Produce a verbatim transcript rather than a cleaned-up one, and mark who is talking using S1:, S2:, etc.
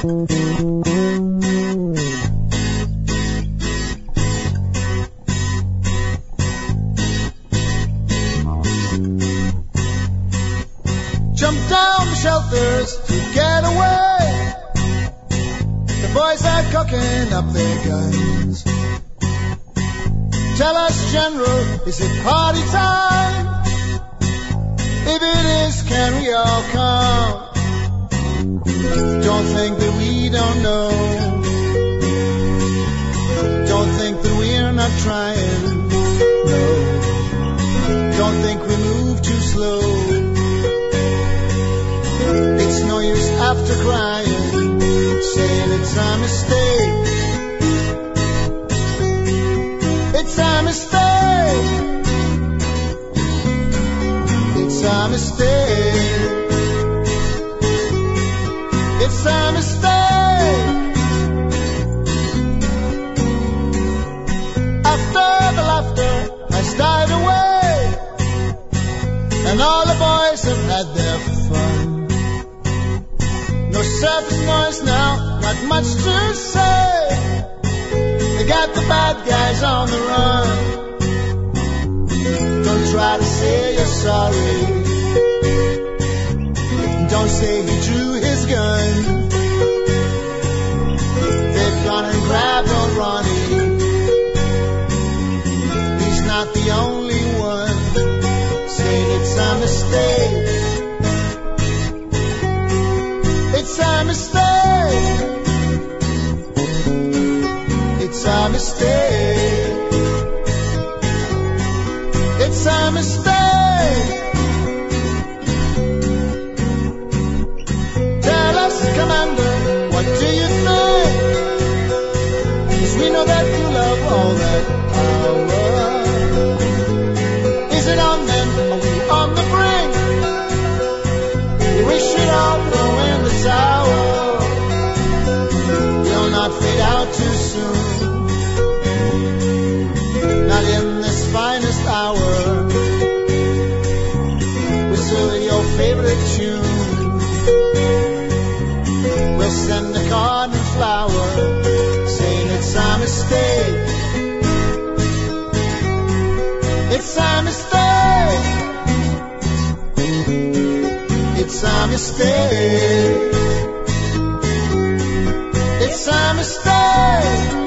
S1: Jump down the shelters to get away. The boys are cocking up their guns. Tell us, General, is it party time? If it is, can we all come? Don't think that we don't know. Don't think that we're not trying. No. Don't think we move too slow. It's no use after crying, saying it's a mistake. It's a mistake. It's a mistake. It's a mistake. After the laughter has died away, and all the boys have had their fun. No surface noise now, not much to say. They got the bad guys on the run. Don't try to say you're sorry. Don't say he drew his gun. They've gone and grabbed old Ronnie. He's not the only one saying it's a mistake. It's a mistake. It's a mistake. It's a mistake. Tell us, Commander, what do you think? 'Cause we know that you love all that power. Is it on them? Are we on the brink? We should all throw in the towel. We'll not fade out too soon. Not in this finest hour. Whistle your favorite tune. We'll send a card and flower, saying it's a mistake. It's a mistake. It's a mistake. It's a mistake.